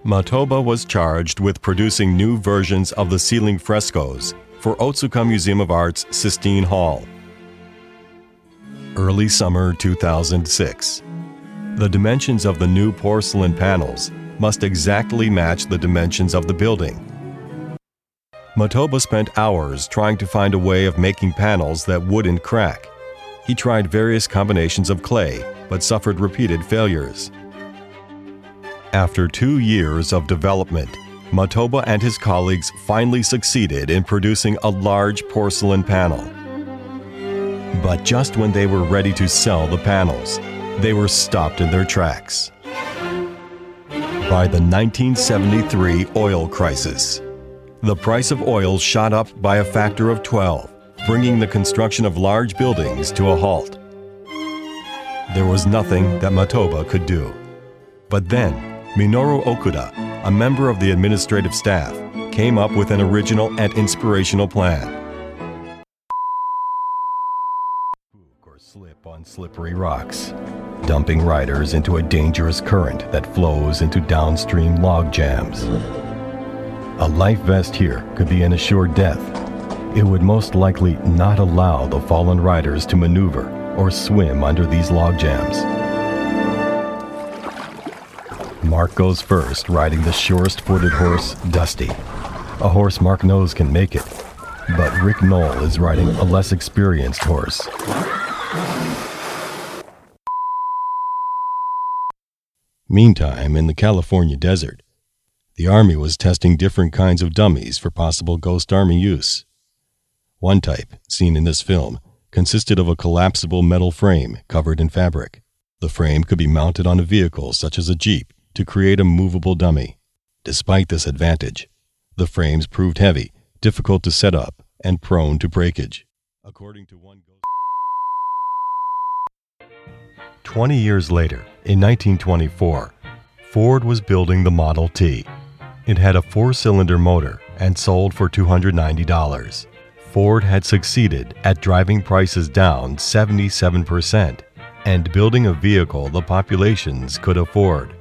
Matoba was charged with producing new versions of the ceiling frescoes for Otsuka Museum of Art's Sistine Hall. Early summer 2006. The dimensions of the new porcelain panels must exactly match the dimensions of the building. Matoba spent hours trying to find a way of making panels that wouldn't crack. He tried various combinations of clay, but suffered repeated failures. After 2 years of development, Matoba and his colleagues finally succeeded in producing a large porcelain panel. But just when they were ready to sell the panels, they were stopped in their tracks by the 1973 oil crisis. The price of oil shot up by a factor of 12, bringing the construction of large buildings to a halt. There was nothing that Matoba could do. But then, Minoru Okuda, a member of the administrative staff, came up with an original and inspirational plan. Or slip on slippery rocks, dumping riders into a dangerous current that flows into downstream log jams. A life vest here could be an assured death. It would most likely not allow the fallen riders to maneuver or swim under these log jams. Mark goes first, riding the surest-footed horse, Dusty. A horse Mark knows can make it, but Rick Knoll is riding a less experienced horse. Meantime, in the California desert, the Army was testing different kinds of dummies for possible Ghost Army use. One type, seen in this film, consisted of a collapsible metal frame covered in fabric. The frame could be mounted on a vehicle such as a Jeep to create a movable dummy. Despite this advantage, the frames proved heavy, difficult to set up, and prone to breakage. According to one 20 years later, in 1924, Ford was building the Model T. It had a 4-cylinder motor and sold for $290. Ford had succeeded at driving prices down 77% and building a vehicle the populations could afford.